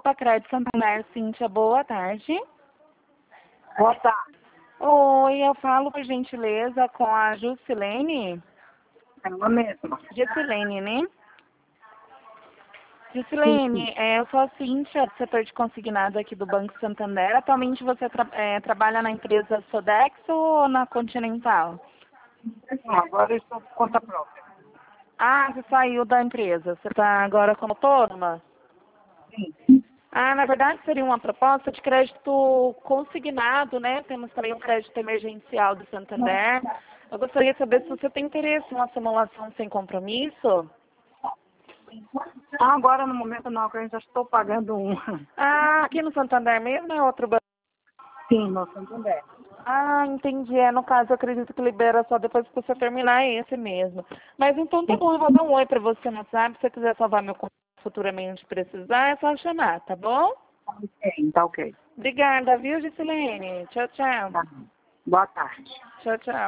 Copa Crédito Santander, Cíntia, boa tarde. Boa tarde. Oi, eu falo por gentileza com a Juscelene. É ela mesma. Juscelene, né? Sim, Juscelene, eu sou a Cíntia, do setor de consignado aqui do Banco Santander. Atualmente você trabalha na empresa Sodexo ou na Continental? agora eu estou por conta própria. Ah, você saiu da empresa. Você está agora como autônoma? Sim. Ah, na verdade seria uma proposta de crédito consignado, né? Temos também um crédito emergencial do Santander. Eu gostaria de saber se você tem interesse em uma simulação sem compromisso. Agora, no momento, não, que eu já estou pagando uma. Ah, aqui no Santander mesmo é outro banco? Sim, no Santander. Ah, entendi. No caso, eu acredito que libera só depois que você terminar esse mesmo. Mas então tá Sim. bom, eu vou dar um oi pra você no WhatsApp. Se você quiser salvar meu contato futuramente precisar, é só chamar, tá bom? Ok, tá ok. Obrigada, viu, Gisilene? Tchau, tchau. Tá. Boa tarde. Tchau, tchau.